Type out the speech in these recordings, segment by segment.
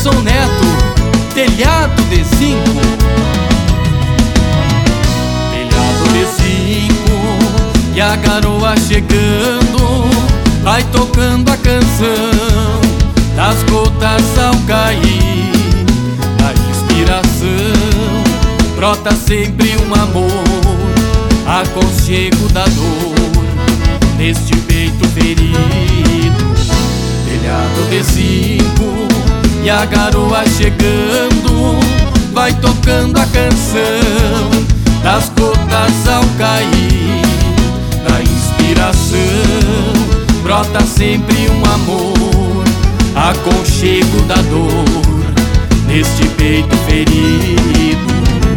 Edson Neto, Telhado de Zinco. Telhado de zinco e a garoa chegando, vai tocando a canção das gotas ao cair. Da inspiração brota sempre um amor, aconchego da dor neste peito ferido. Telhado de zinco e a garoa chegando, vai tocando a canção das gotas ao cair. Da inspiração brota sempre um amor, aconchego da dor neste peito ferido.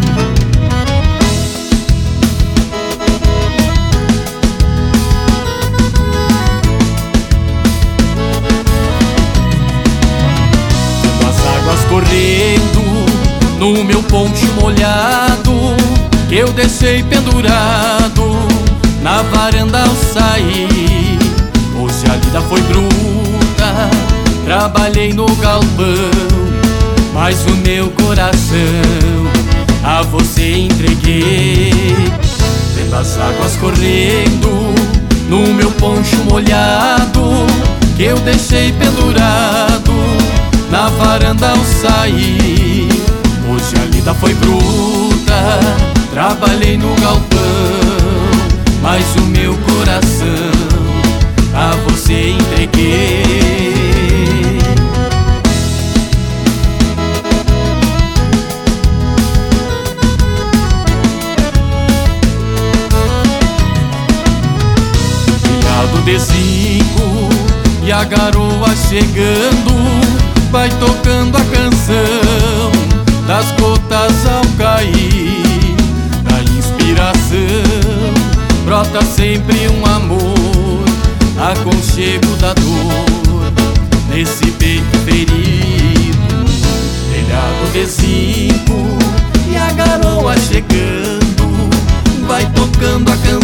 Correndo no meu poncho molhado, que eu deixei pendurado na varanda ao sair. Hoje a lida foi bruta, trabalhei no galpão, mas o meu coração a você entreguei. Vendo as águas correndo no meu poncho molhado, que eu deixei pendurado na varanda ao sair. Hoje a lida foi bruta, trabalhei no galpão, mas o meu coração a você entreguei. Telhado de zinco e a garoa chegando, vai tocando a canção das gotas ao cair. Da inspiração brota sempre um amor, aconchego da dor nesse peito ferido. Telhado de zinco e a garoa chegando, vai tocando a canção